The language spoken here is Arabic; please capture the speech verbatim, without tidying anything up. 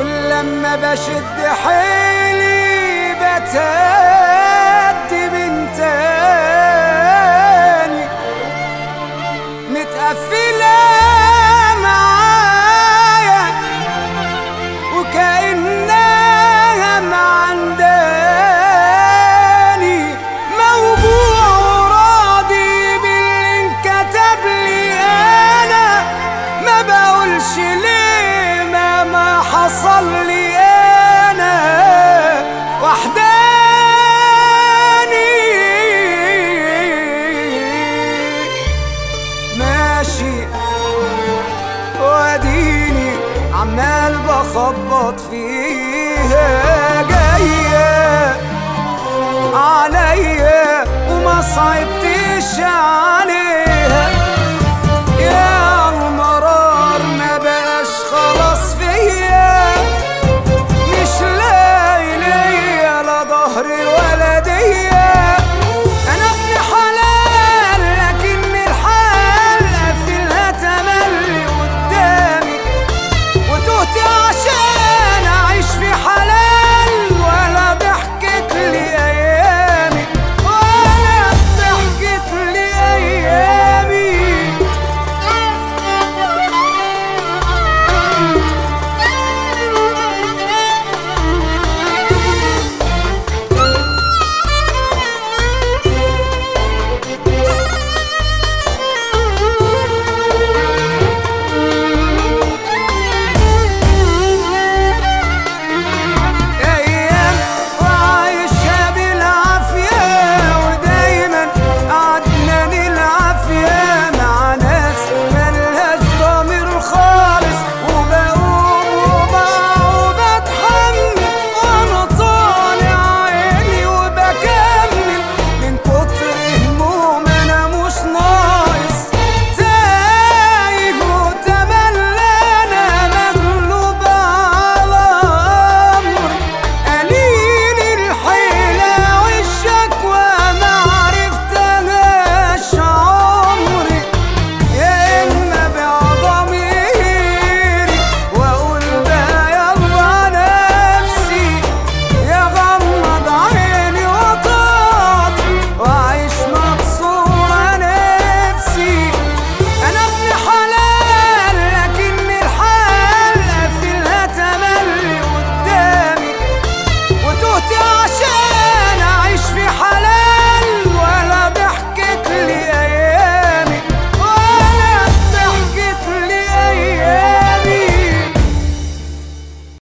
كل لما بشد حيلي بتهدي من تاني، متقفلة معايا وكأنها معنداني، موجوع وراضي باللي انكتب لي، أنا ما بقولش ليه ما ما حصل لي، أنا وحداني ماشي واديني عمال بخبط فيها، جاية عليا وما صعبتش عليا.